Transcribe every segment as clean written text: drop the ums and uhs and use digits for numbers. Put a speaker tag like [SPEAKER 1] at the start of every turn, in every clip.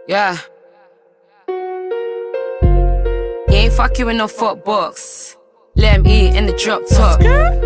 [SPEAKER 1] Yeah. He ain't fucking with no fuck box. Let him eat in the drop top.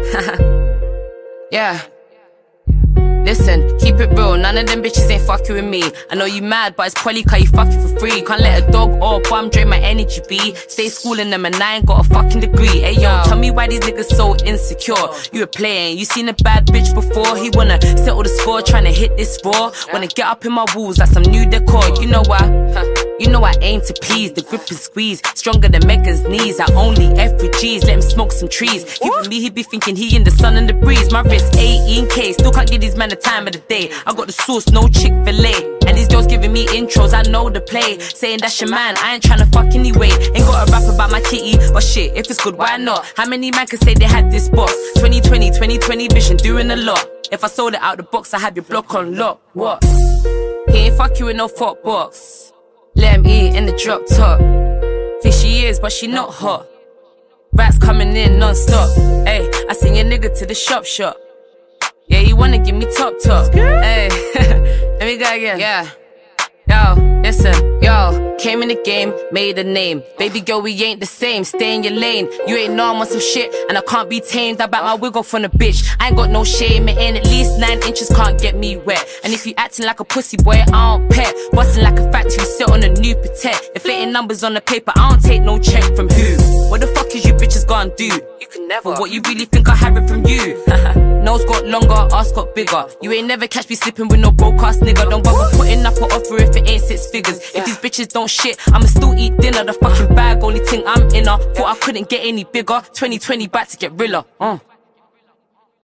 [SPEAKER 1] Yeah. Listen, keep it real, none of them bitches ain't fucking with me. I know you mad, but it's probably cause you fucking for free. Can't let a dog or a bum drain my energy be. Stay schooling them and I ain't got a fucking degree. Hey yo, tell me why these niggas so insecure. You a player, you seen a bad bitch before. He wanna settle the score, tryna hit this raw. Wanna get up in my walls like some new decor. You know why? You know I aim to please, the grip is squeezed. Stronger than Mega's knees, I only F3Gs. Let him smoke some trees. You with me, he be thinking he in the sun and the breeze. My wrist 18K, still can't give these men the time of the day. I got the sauce, no Chick-fil-A. And these girls giving me intros, I know the play. Saying that's your man, I ain't tryna fuck anyway. Ain't got a rap about my kitty, but shit, if it's good, why not? How many man can say they had this box? 2020 vision, doing a lot. If I sold it out the box, I have your block on lock. What? He ain't fucking with no fuck box. Let him eat in the drop top. Think she is, but she not hot. Rats coming in non-stop. Ayy, I send your nigga to the shop. Yeah, you wanna give me top. Ayy, let me go again. Yeah. Yo, listen, yo, came in the game, made a name. Baby girl, we ain't the same, stay in your lane. You ain't know I'm on some shit, and I can't be tamed. I back my wig off on a bitch, I ain't got no shame. It ain't at least 9 inches, can't get me wet. And if you acting like a pussy boy, I don't pet. Bustin' like a factory, sit on a new protect. If it ain't numbers on the paper, I don't take no check from who. What the fuck is you bitches gonna do? You can never. What you really think I have it from you? Nose got longer, ass got bigger. You ain't never catch me slipping with no broke ass nigga. Don't bother putting up an offer if it ain't 6 figures. If these bitches don't shit, I'ma still eat dinner. The fucking bag, only thing I'm in her. Thought I couldn't get any bigger. 2020 back to get realer.